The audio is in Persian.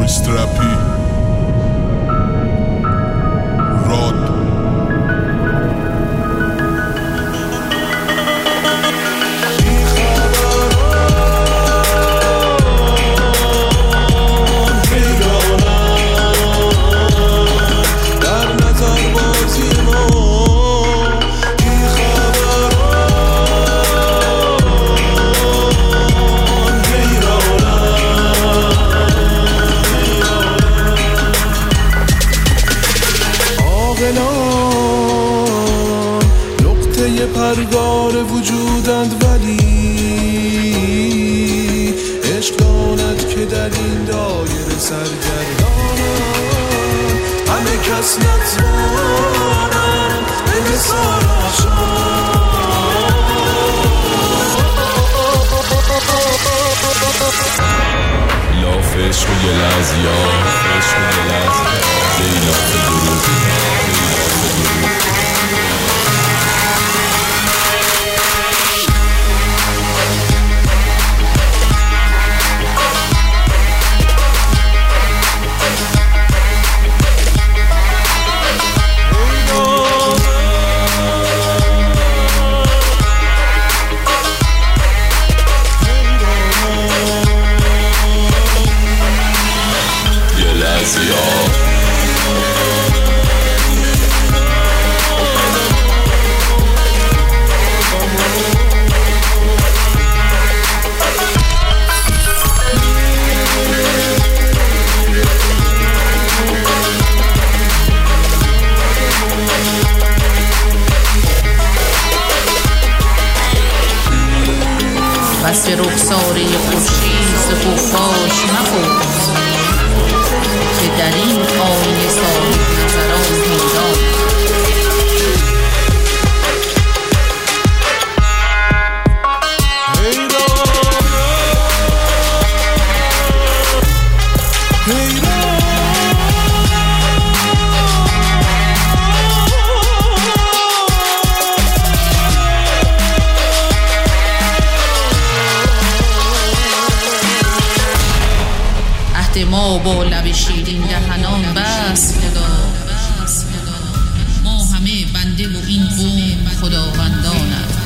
استرپی راد نقطه پرگار وجودند ولی عشق داند که در این دایره سرگردانند همه کس نتوانند به مثال لاف عشق و یه لحظیا زیلاف درود وصف رخساره خورشید ز خفاش مپرس که در این آینه صاحب نظران پیدا ما با لب شیرین دهنان بس خدا ما همه بنده و این قوم خداوندانند.